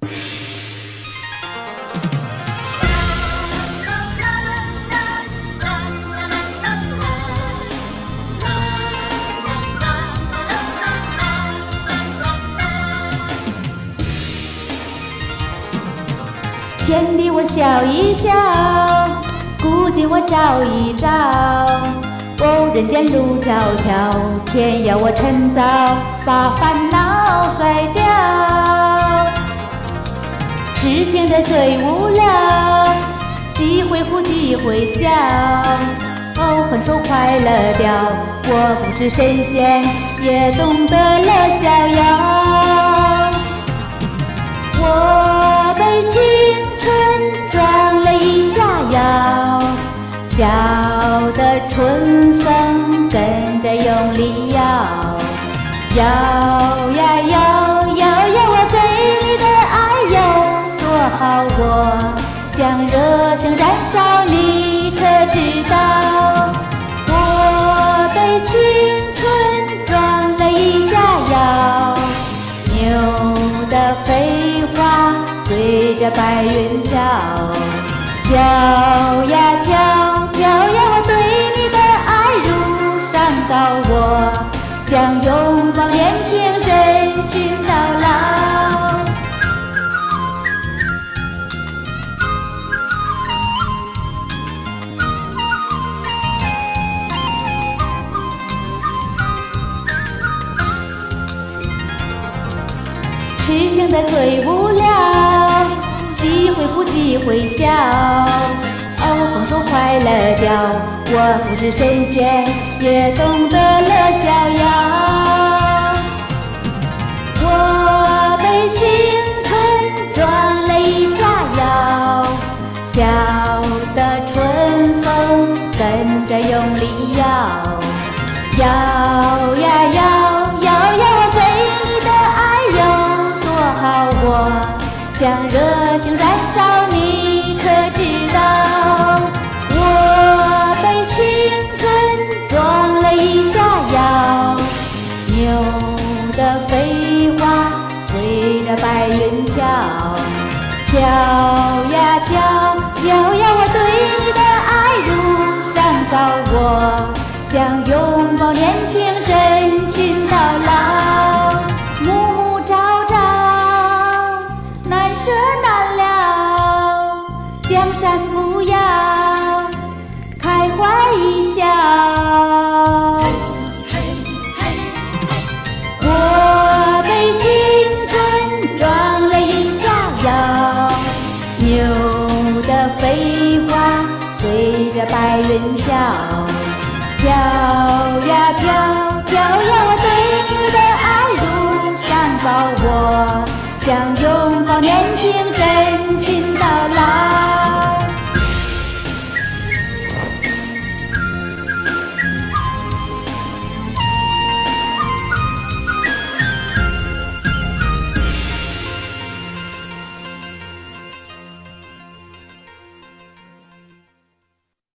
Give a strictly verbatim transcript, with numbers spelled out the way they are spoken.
见你我笑一笑，古今我照一照。哦，人间路迢迢，天要我趁早把烦恼甩掉。痴情的最无聊，几回哭几回笑。哦，分手快乐掉，我不是神仙，也懂得了逍遥。我被青春撞了一下腰，笑得春风跟着用力摇，摇呀摇，摇呀我对你的爱有多好，我将热情燃烧，你可知道？我被青春撞了一下腰，牛的飞花随着白云飘，飘呀飘，飘呀我对你的爱如上高，我将永葆年轻，真心到老。痴情的最无聊，几回哭几回笑。哦，分手快乐掉，我不是神仙，也懂得了逍遥。我被青春撞了一下腰，笑得春风跟着用力摇，摇呀摇，摇呀我对你的爱有多好，我将热情燃烧，你可知道？我被青春撞了一下腰，牛的飞花随着白云飘，飘